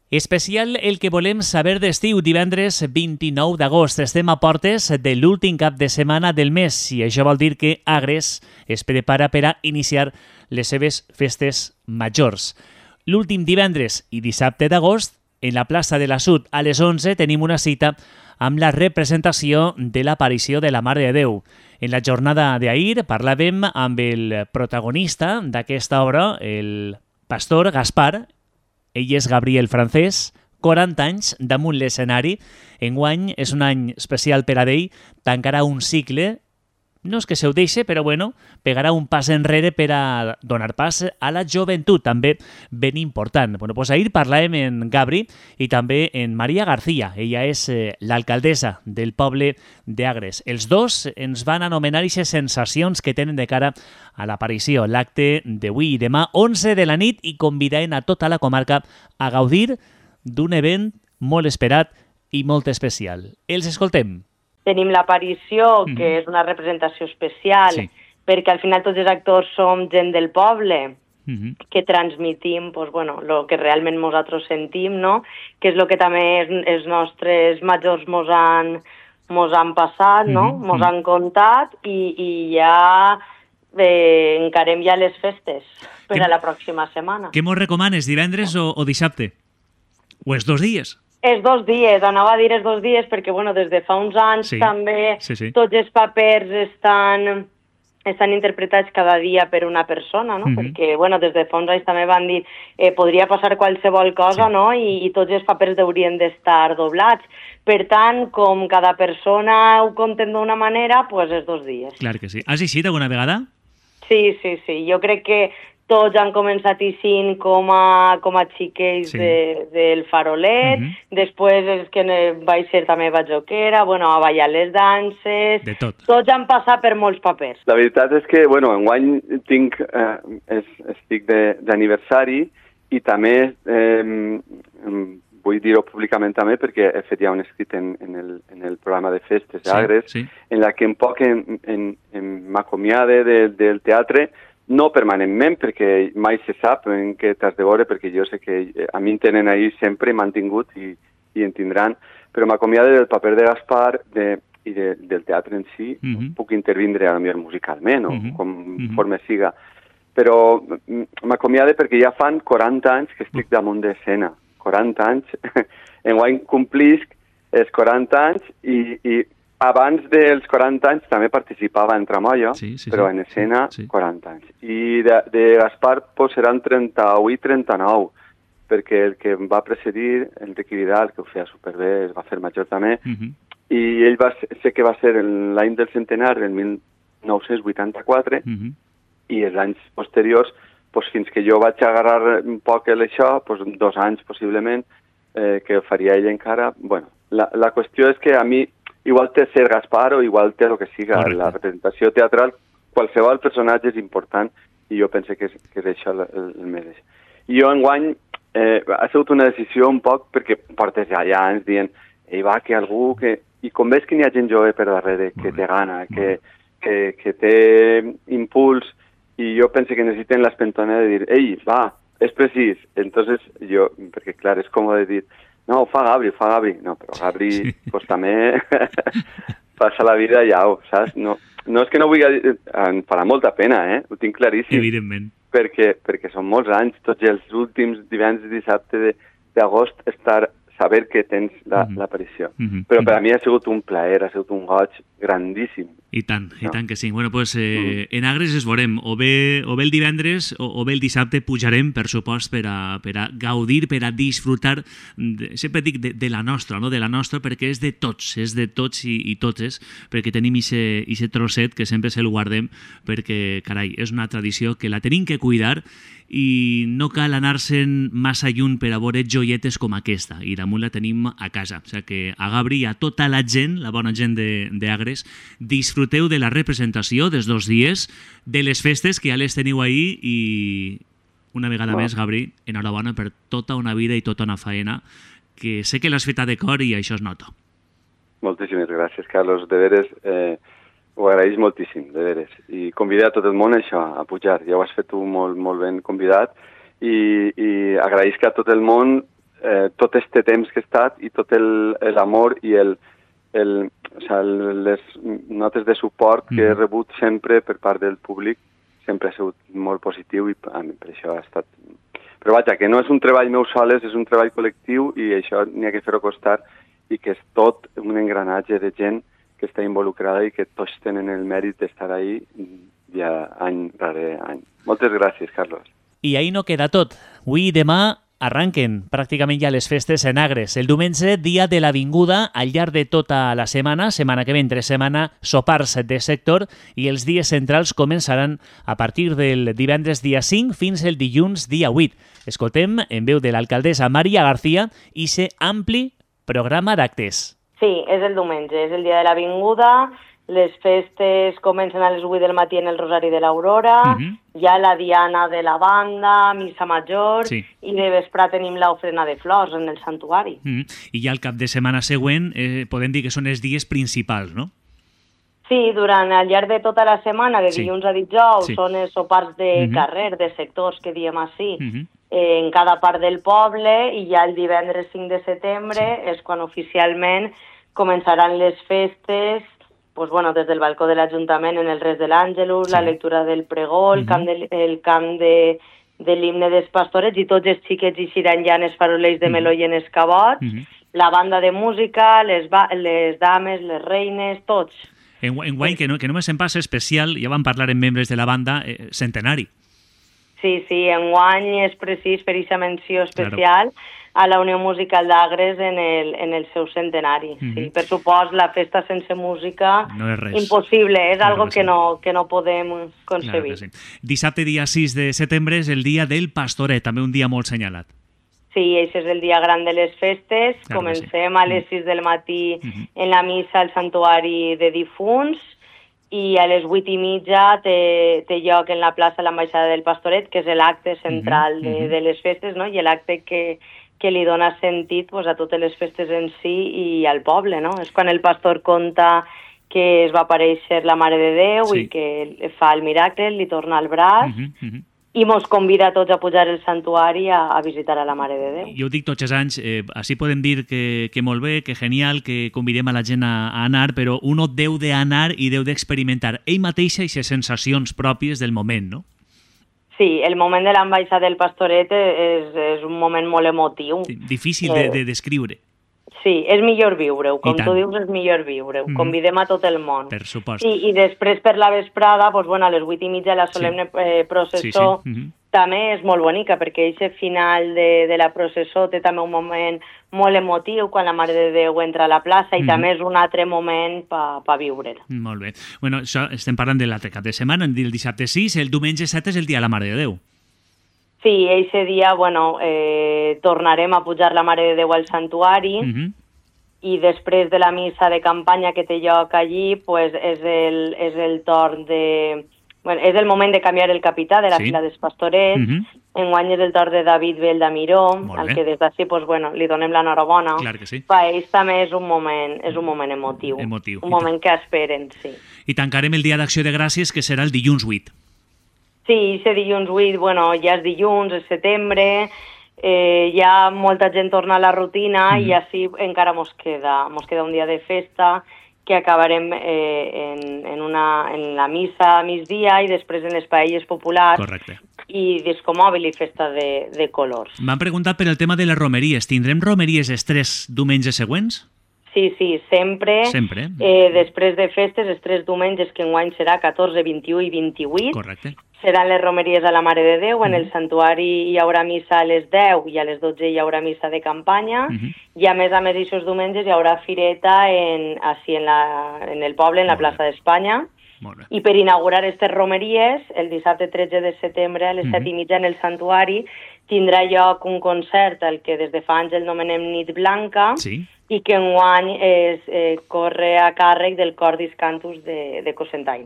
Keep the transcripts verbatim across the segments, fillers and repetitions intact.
Especial el que volem saber d'estiu, divendres vint-i-nou d'agost. Estem a portes de l'últim cap de setmana del mes i això vol dir que Agres es prepara per a iniciar les seves festes majors. L'últim divendres i dissabte d'agost, en la plaça de la Sud, a les onze, tenim una cita amb la representació de l'aparició de la Mare de Déu. En la jornada d'ahir parlàvem amb el protagonista d'aquesta obra, el pastor Gaspar. Ell és Gabriel Francés, quaranta anys damunt l'escenari. Enguany és un any especial per a ell, tancarà un cicle. No és que se ho deixi, però bueno, pegarà un pas enrere per a donar pas a la joventut, també ben important. Bueno, pues ahir parlàvem en Gabri i també en Maria García. Ella és eh, l'alcaldessa del poble d'Agres. Els dos ens van anomenar aquestes sensacions que tenen de cara a l'aparició, l'acte d'avui i demà, onze de la nit, i convidaven a tota la comarca a gaudir d'un event molt esperat i molt especial. Els escoltem. Tenim l'aparició, que mm-hmm. és una representació especial, sí. perquè al final tots els actors som gent del poble, mm-hmm. que transmitim pues, bueno, lo que realment nosaltres sentim, no? Que és el que també els nostres majors mos han, mos han passat, no? Mm-hmm. Mos han contat, i, i ja eh, encarem ja les festes per que, a la pròxima setmana. Què mos recomanes, divendres o, o dissabte? O els dos dies? Els dos dies, anava a dir els dos dies perquè, bueno, des de fa uns anys sí, també sí, sí. tots els papers estan, estan interpretats cada dia per una persona, no? Mm-hmm. Perquè, bueno, des de fa uns anys també van dir eh, podria passar qualsevol cosa, sí. no? I, I tots els papers haurien d'estar doblats. Per tant, com cada persona ho compten d'una manera, doncs pues els dos dies. Clar que sí. Has eixit alguna vegada? Sí, sí, sí. Jo crec que tots han començat eixint com a, com a xiquets sí. de, del farolet, uh-huh. després és que vaig ser també bajoquera, bueno, a ballar les danses... De tot. Tots han passat per molts papers. La veritat és que, bueno, enguany tinc, eh, es, estic d'aniversari i també eh, vull dir-ho públicament també perquè he fet ja un escrit en, en, el, en el programa de festes d'Agres, sí, sí. en la que un poc en, en, en m'acomiade de, del teatre, no permanentment, perquè mai se sap en què t'has de veure, perquè jo sé que a mi em tenen ahí sempre, m'han tingut i, i en tindran, però m'acomiade del paper de Gaspar de, i de, del teatre en si, uh-huh. puc intervindre a la millor musicalment o uh-huh. conforme uh-huh. siga, però m'acomiade perquè ja fan quaranta anys que estic damunt d'escena, quaranta anys, enguany complisc els quaranta anys i, i abans dels quaranta anys també participava en Tramolla, sí, sí, però en escena sí, sí. quaranta anys. I de, de Gaspar pues, seran trenta-vuit trenta-nou, perquè el que em va precedir, Enric Vidal, que ho feia superbé, es va fer major també, uh-huh. i ell va, sé que va ser l'any del centenar, el mil nou-cents vuitanta-quatre, uh-huh. i els anys posteriors, pues, fins que jo vaig agarrar un poc això, pues, dos anys possiblement, eh, que ho faria ell encara. Bueno, la, la qüestió és que a mi igual té ser Gaspar o igual té el que siga. Correcte. La representació teatral, qualsevol personatge és important i jo penso que és, que és això el, el mereix. I jo enguany eh, ha sigut una decisió un poc perquè portes ja, ja anys dient ei va, que algú que... I com veus que n'hi ha gent jove per darrere que té gana, que, que, que té impuls i jo penso que necessiten l'espentona de dir ei, va, és precís. Entonces jo, perquè clar, és com de dir no, ho fa Gabri, ho fa Gabri. No, però Gabri sí. pues, també passa la vida ja, saps? No, no és que no vulgui dir... Em farà molta pena, eh? Ho tinc claríssim. Evidentment. Perquè, perquè són molts anys, tots els últims divendres i dissabte d'agost estar... saber que tens l'aparició. La, mm-hmm. Però per a mi ha sigut un plaer, ha sigut un goig grandíssim. I tant, no? I tant que sí. Bueno, pues, eh, mm. en Agres es veurem, o bé, o bé el divendres o, o bé el dissabte pujarem, per supost, per a, per a gaudir, per a disfrutar, de, sempre dic de, de la nostra, no? De la nostra, perquè és de tots, és de tots i, i totes, perquè tenim ixe trosset que sempre se'l guardem, perquè, carai, és una tradició que la tenim que cuidar i no cal anar-se'n massa lluny per a veure joietes com aquesta, i damunt la tenim a casa. O sigui que a Gabri i a tota la gent, la bona gent d'Agres, disfruteu de la representació dels dos dies, de les festes que ja les teniu ahir, i una vegada wow. més, Gabri, enhorabona per tota una vida i tota una faena, que sé que l'has feta de cor i això es nota. Moltíssimes gràcies, Carlos. De veres, eh, ho agraeix moltíssim, de veres. I convidar a tot el món a això, a pujar. Ja ho has fet tu molt, molt ben convidat. I, i agraeix que a tot el món eh, tot este temps que he estat i tot l'amor i el, el, o sea, les notes de suport que he rebut sempre per part del públic sempre ha sigut molt positiu i per això ha estat... Però vaja, que no és un treball meu soles, és un treball col·lectiu i això n'hi ha que fer-ho costar i que és tot un engranatge de gent que està involucrada i que tots tenen el mèrit d'estar ahí ja any rere any. Moltes gràcies, Carlos. I ahí no queda tot. Avui i demà arranquen pràcticament ja les festes en Agres. El diumenge, dia de l'Avinguda, al llarg de tota la setmana, setmana que ve entre setmana, sopars de sector i els dies centrals començaran a partir del divendres dia cinc fins el dilluns dia vuit. Escoltem, en veu de l'alcaldessa Maria García, i se ampli programa d'actes. Sí, és el diumenge, és el dia de l'Avinguda. Les festes comencen a les vuit del matí en el Rosari de l'Aurora, uh-huh. Hi ha la diana de la banda, missa major, sí. I de vespre tenim l'ofrena de flors en el santuari. Uh-huh. I ja el cap de setmana següent eh, podem dir que són els dies principals, no? Sí, durant al llarg de tota la setmana, de dilluns sí. a dijous, sí. Són els sopars de uh-huh. carrer, de sectors, que diem així, uh-huh. eh, en cada part del poble, i ja el divendres cinc de setembre sí. és quan oficialment començaran les festes, pues bueno, des del balcó de l'Ajuntament en el Res de l'Àngelus, sí. La lectura del pregó, el uh-huh. camp, de, el camp de, de l'himne dels pastorets, i tots els xiquets eixiran ja en els farolells de uh-huh. meló i en els cabots, uh-huh. la banda de música, les, les dames, les reines, tots. En, en guany, que, no, que només en passa especial, ja vam parlar amb membres de la banda, eh, centenari. Sí, sí, en guany és precís fer aquesta menció especial claro. A la Unió Musical d'Agres en el, en el seu centenari. Mm-hmm. Sí, per supost, la festa sense música no és res. Impossible, és claro algo que, que, sí. no, que no podem concebir. Claro sí. Dissabte, dia sis de setembre, és el dia del Pastoret, també un dia molt senyalat. Sí, això és el dia gran de les festes. Claro Comencem sí. a les sis del matí mm-hmm. en la missa al santuari de difunts, i a les vuit i mitja té, té lloc en la plaça l'Ambaixada del Pastoret, que és l'acte central mm-hmm. de, de les festes, no? I l'acte que, que li dona sentit pues, a totes les festes en si i al poble, no? És quan el pastor conta que es va aparèixer la Mare de Déu sí. i que fa el miracle, li torna el braç, mm-hmm. Mm-hmm. i mos convida a tots a pujar al santuari a, a visitar a la Mare de Déu. Jo ho dic tots els anys, eh, així podem dir que, que molt bé, que genial, que convidem a la gent a, a anar, però uno deu d'anar i deu d'experimentar ell mateixa i les sensacions pròpies del moment, no? Sí, el moment de l'ambaixada del Pastoret és, és un moment molt emotiu. Sí, difícil de, de descriure. Sí, és millor viure-ho, com tu dius, és millor viure-ho. Mm. Convidem a tot el món. Per supost. I, i després per la vesprada, doncs, bueno, a les vuit i mitja la solemne sí. eh, processó sí, sí. Mm-hmm. també és molt bonica, perquè aquest final de, de la processó té també un moment molt emotiu, quan la Mare de Déu entra a la plaça, i mm-hmm. també és un altre moment per pa viure. Molt bé. Bueno, això estem parlant de l'altre cap de setmana, el dissabte sis, el diumenge set és el dia de la Mare de Déu. Sí, eixe dia, bueno, eh, tornarem a pujar la Mare de Déu al santuari, uh-huh. i després de la missa de campanya que té lloc allí, pues és el, és el torn de... Bueno, és el moment de canviar el capità de la sí. fila dels pastorets. Uh-huh. Enguany és el torn de David Bell de Miró, al que des d'ací, pues, bueno, li donem l'enhorabona. Clar que sí. Per ells també és un moment, és un moment emotiu. Emotiu. Un moment que esperen, sí. I tancarem el dia d'Acció de Gràcies, que serà el dilluns vuit. Sí, ese dilluns vuit, bueno, ja és dilluns, és setembre, eh, ja molta gent torna a la rutina mm. i així encara mos queda, mos queda un dia de festa que acabarem eh, en, en, una, en la missa a migdia i després en les paelles populars. Correcte. I discomòbil i festa de, de colors. M'han preguntat per el tema de les romeries. Tindrem romeries els tres diumenges següents? Sí, sí, sempre. Sempre. Eh, després de festes, els tres diumenges, que enguany serà catorze, vint-i-u i vint-i-vuit. Correcte. Seran les romeries a la Mare de Déu. En mm. el santuari hi haurà missa a les deu i a les dotze hi haurà missa de campanya. Mm-hmm. I a més a més, aquests diumenges hi haurà fireta en, així en, la, en el poble, en la plaça d'Espanya. I per inaugurar aquestes romeries, el dissabte tretze de setembre, a les set mm-hmm. i mitja en el santuari, tindrà lloc un concert al que des de fa anys el nomenem Nit Blanca, sí. i que enguany es, eh, corre a càrrec del Cordis Cantus de, de Cocentaina.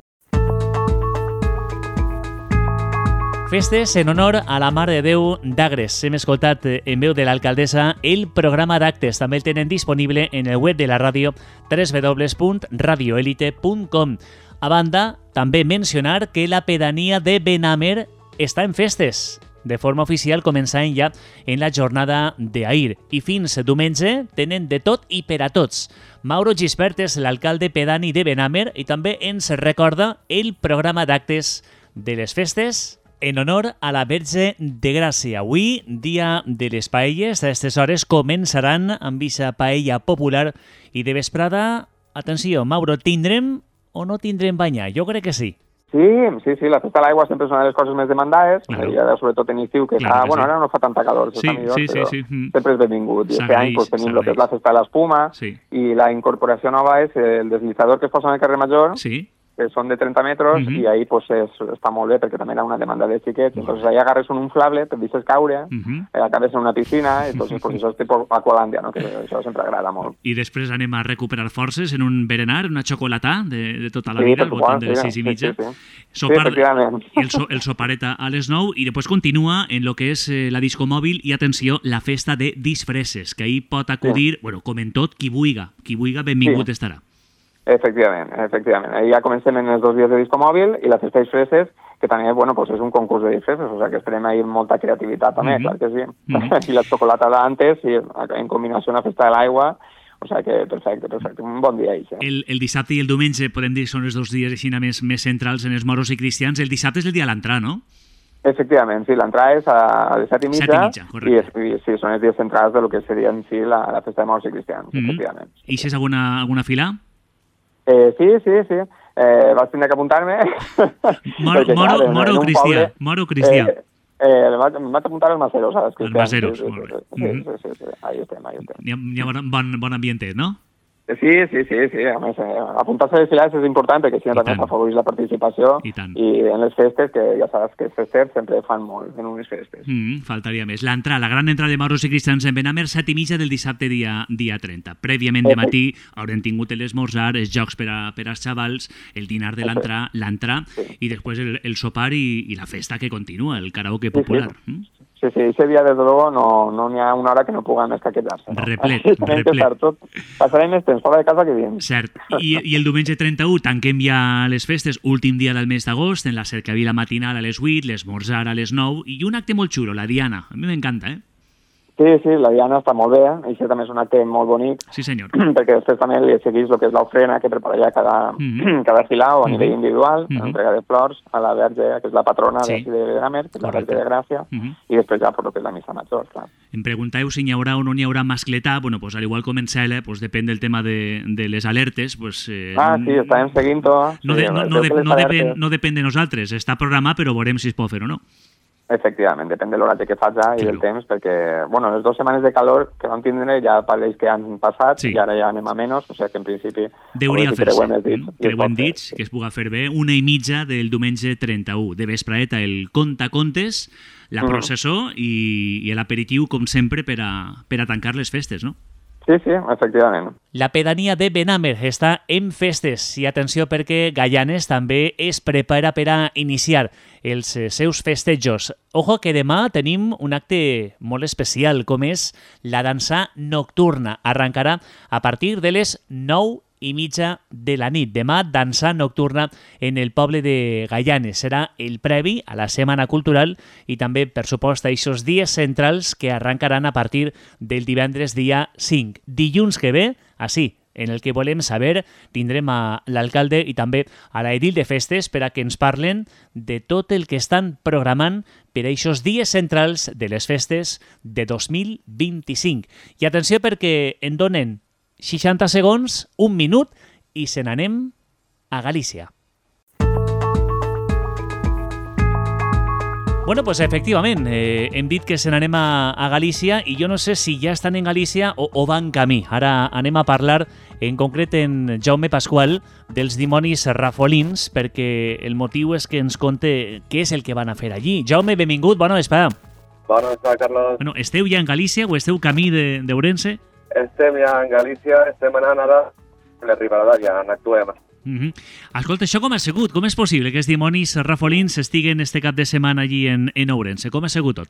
Festes en honor a la Mare de Déu d'Agres. Hem escoltat en veu de l'alcaldessa el programa d'actes. També el tenen disponible en el web de la ràdio w w w punt radio elite punt com. A banda, també mencionar que la pedania de Benamer està en festes. de forma oficial començant ja en la jornada d'ahir. I fins diumenge tenen de tot i per a tots. Mauro Gispert és l'alcalde pedani de Benàmer i també ens recorda el programa d'actes de les festes en honor a la Verge de Gràcia. Avui, dia de les paelles, a aquestes hores començaran amb aquesta paella popular i de vesprada, atenció, Mauro, tindrem o no tindrem banyar? Jo crec que sí. Sí, sí, sí, la festa de l'aigua sempre és una de les coses més demandades, claro. I ara sobretot en estiu, que, claro, fa, que bueno, sí. Ara no fa tanta calor, sí, millor, sí, però sí, sí. Sempre és benvingut. I aquest any pues, tenim el que és la festa de l'espuma, sí. I la incorporació nova és el deslizador que es posa en el carrer Major, sí. Que són de trenta metres, uh-huh. I ahí pues, és, està molt bé perquè també era una demanda de xiquets, uh-huh. Entonces ahí agarres un inflable, te deixes caure, uh-huh. Acabes en una piscina, entonces pues, això és tipus Aqualàndia, no? Que això sempre agrada molt. I després anem a recuperar forces en un berenar, una xocolatà de, de tota la sí, vida, al voltant de les sis i mitja. Sí, sí, sí. Sopar, sí, el, so, el sopareta a les nou i després continua en lo que és eh, la disco mòbil i, atenció, la festa de disfresses, que ahí pot acudir, sí. Bueno, com en tot, qui buiga, qui buiga benvingut sí. Estarà. Efectivament, efectivament. Ahí ja comencem en els dos dies de disco mòbil i la festa de disfresses, que també, bueno, pues és un concurs de disfresses, o sea que esperem ahí molta creativitat també, mm-hmm. Clar que sí. Mm-hmm. I la xocolata d'antes, i en combinació amb la festa de l'aigua, o sea que perfecte, perfecte, un bon dia ahí. Sí. El, el dissabte i el diumenge, podem dir, són els dos dies així més, més centrals en els moros i cristians. El dissabte és el dia de l'entrada, no? Efectivament, sí, l'entrada és a les set i mitja, set i mitja, correcte. I, i sí, són els dies centrals de lo que seria en si la, la festa de moros i cristians, mm-hmm. Efectivament. I si és alguna, alguna fila? Eh, sí, sí, sí. Eh, vas tindre que apuntar-me. Moro, Perquè, moro, clar, moro cristià. Poble, moro cristià. Eh, eh, vaig, vaig apuntar als maceros, saps? Els maceros, sí, sí, molt bé. Sí, sí, sí, sí, sí, ahí estem, ahí estem. Hi ha, hi ha bon, bon ambient, no? Sí, sí, sí, sí. A més, eh, apuntar-se a les filades és important perquè si no també s'afavoreix la participació i, i en les festes, que ja saps que els festers sempre fan molt en unes festes. Mm, faltaria més. L'entrada, la gran entrada de moros i cristians en Benàmer, set i mitja del dissabte dia, dia trenta. Prèviament de matí haurem tingut l'esmorzar, els jocs per, a, per als xavals, el dinar de l'entrada, l'entrada sí. I després el, el sopar i, i la festa que continua, el karaoke popular. Sí, sí. Mm? Sí, sí, ese día, desde luego, no no n'hi ha una hora que no puguem escaquejar-se. No? Replet, replet. Tot. Passarem més temps fora de casa que dins. Cert. I, I el diumenge trenta-u tanquem ja les festes, últim dia del mes d'agost, en la cercavila matinal a les vuit, l'esmorzar a les nou, i un acte molt xulo, la Diana. A mi m'encanta, eh? Sí, sí, la Diana està molt bé, i això també és un acte molt bonic. Sí, senyor. Perquè després també li segueix el que és l'ofrena que prepara ja cada, mm-hmm. cada filao a mm-hmm. nivell individual, mm-hmm. entrega de flors a la Verge, que és la patrona sí. de Benàmer, que és la Verge de Gràcia, mm-hmm. i després ja per lo que és la missa major, clar. Em pregunteu si n'hi haurà o no n'hi haurà mascletà, bueno, pues al igual com en Cele, pues depèn del tema de, de les alertes, pues... Eh, ah, sí, estàvem seguint-ho. No, de, no, no, de, no, depèn, no depèn de nosaltres, està programat, però veurem si es pot fer o no. Efectivament, depèn de l'horatge que faig i del temps, perquè, bueno, les dues setmanes de calor que vam tindre ja pareix que han passat sí. I ara ja anem a menys, o sigui que en principi... Deuria fer-se, creuem dits, creuem dits que es pugui fer bé, una i mitja del diumenge trenta-u, de vespraeta, el contacontes, la processó mm. i, i l'aperitiu, com sempre, per a, per a tancar les festes, no? Sí, sí, efectivament. La pedania de Benàmer està en festes i atenció perquè Gaianes també es prepara per a iniciar els seus festejos. Ojo que demà tenim un acte molt especial com és la dansa nocturna. Arrencarà a partir de les nou i mitja de la nit. Demà, dansa nocturna en el poble de Gaianes. Serà el previ a la Setmana Cultural i també, per supost, a aquests dies centrals que arrencaran a partir del divendres dia cinc. Dilluns que ve, així, en el que volem saber, tindrem a l'alcalde i també a l'edil de festes per a que ens parlen de tot el que estan programant per a aquests dies centrals de les festes de dos mil vint-i-cinc. I atenció perquè en donen seixanta segons, un minut, i se n'anem a Galícia. Bueno, pues efectivament, eh, hem dit que se n'anem a, a Galícia i jo no sé si ja estan en Galícia o, o van camí. Ara anem a parlar en concret en Jaume Pasqual dels dimonis rafolins perquè el motiu és que ens conte què és el que van a fer allí. Jaume, benvingut, bona vesprada. Bona vesprada, Carlos. Bueno, esteu ja en Galícia o esteu camí d'Ourense? Estem ja en Galícia, estem anant ara a la Ribadavia, en actuem. Mm-hmm. Escolta, això com ha sigut? Com és possible que els dimonis rafolins estiguen este cap de setmana allí en, en Ourense? Com ha sigut tot?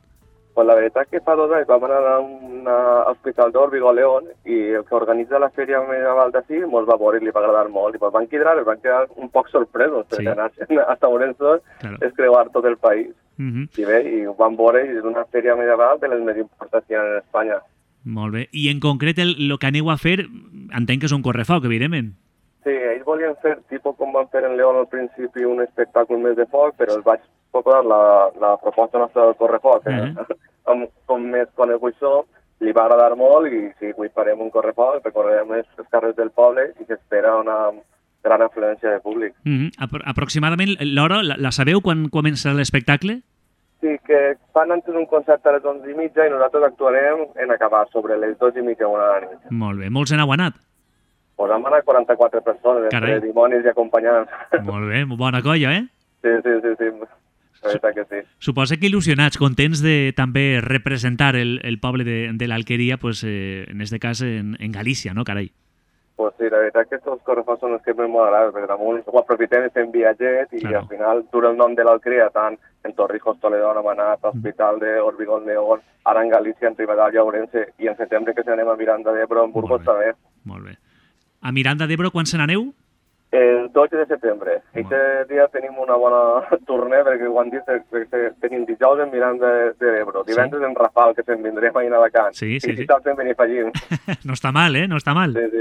Pues la veritat que fa dos anys vam anar a un hospital d'Órbigo, León, i el que organitza la Fèria Medieval d'ací mos va veure i li va agradar molt. I pues van quedar, van quedar un poc sorpresos, perquè sí. anar hasta Ourense claro. és creuar tot el país. Uh-huh. I bé, i ho van veure, i és una fèria medieval de les més importants que hi ha en Espanya. Molt bé. I en concret el, el que aneu a fer, entenc que és un correfoc, evidentment. Sí, ells volien fer, tipus com van fer en León al principi, un espectacle més de foc, però els vaig proposar la, la proposta nostra del correfoc. Uh-huh. Eh? com, com més conegut això, li va agradar molt i sí, avui farem un correfoc, recorrerem els, els carrers del poble i s'espera una gran afluència de públic. Uh-huh. Apro- aproximadament l'hora, la, la sabeu quan comença l'espectacle? Sí, que fan antes un concert a les onze i mitja i nosaltres actuarem en acabar sobre les dos i mitja, una de la nit. Molt bé. Molts n'heu anat? Pues han anat quaranta-quatre persones, Carai. entre dimonis i acompanyants. Molt bé, bona colla, eh? Sí, sí, sí, sí. La veritat que sí. Suposo que il·lusionats, contents de també representar el, el poble de, de l'Alqueria, pues, eh, en este cas en, en Galícia, no, carai? Pues sí, la veritat que aquests correfocs són els que més m'agraden, perquè damunt ho aprofitem fent viatget i claro. Al final dura el nom de l'Alqueria tant en Torrijos, Toledo, Amanat, Hospital de Orbigón, León, ara en Galícia, en Ribadavia, Ourense, i en setembre que se n'anem a Miranda d'Ebro, en Burgos també. Molt bé. A Miranda d'Ebro quan se n'aneu? El dotze de setembre. Aquest dia tenim una bona tornada, perquè ho han dit, que tenim dijous en Miranda d'Ebro, divendres sí. en Rafal, que se'n vindrem a Inalacant, sí, sí, i dissabte sí. en Benifallim. No està mal, eh? No està mal. Sí,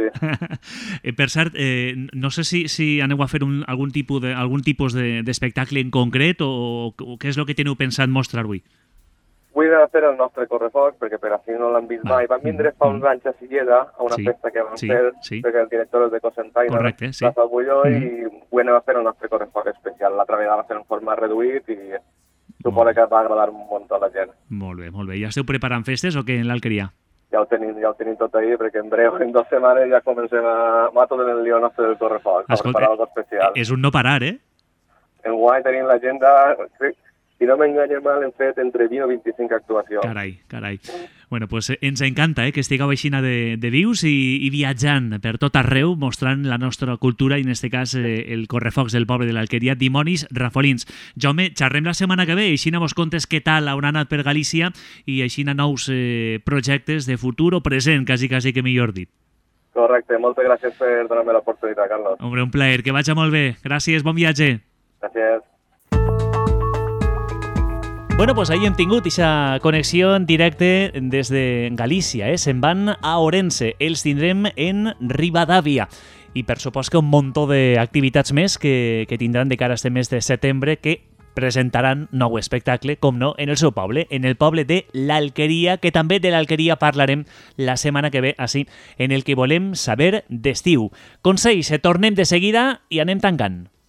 sí. Per cert, eh, no sé si, si aneu a fer un, algun tipus de, algun tipus de, d'espectacle en concret o, o què és el que teniu pensat mostrar avui? Vull anar a fer el nostre correfoc, perquè per així no l'han vist mai. Van vindre fa uns anys a Silleda, a una sí, festa que van sí, fer, sí. perquè el director és de Cosentaina, sí. la Fabulló, mm. i vull anar a fer el nostre correfoc especial. L'altra vegada va fer en format reduït i suposo que va agradar un munt a la gent. Molt bé, molt bé. Ja esteu preparant festes o què en l'Alqueria? Ja ho tenim, ja ho tenim tot ahir, perquè en breu, en dues setmanes, ja comencem a, a tot el lío nostre del correfoc, a preparar algo especial. És un no parar, eh? En guai tenim l'agenda... Si no m'enganya mal, hem fet entre vint o vint-i-cinc actuacions. Carai, carai. Bueno, pues ens encanta eh, que estigueu aixina de, de vius i, i viatjant per tot arreu, mostrant la nostra cultura i, en este cas, eh, el correfocs del poble de l'Alqueria, Dimonis Rafolins. Jaume, xerrem la setmana que ve, aixina mos contes què tal haurà anat per Galícia i aixina nous eh, projectes de futur o present, quasi, quasi que millor dit. Correcte, moltes gràcies per donar-me l'oportunitat, Carlos. Hombre, un plaer, que vagi molt bé. Gràcies, bon viatge. Gràcies. Bueno, pues ahí hem tingut aquesta connexió en directe des de Galícia, eh? Se'n van a Ourense, els tindrem en Ribadavia. I per supost que un muntó d'activitats més que, que tindran de cara a este mes de setembre que presentaran nou espectacle, com no, en el seu poble, en el poble de l'Alqueria, que també de l'Alqueria parlarem la setmana que ve, així, en el que volem saber d'estiu. Consells, tornem de seguida i anem tancant.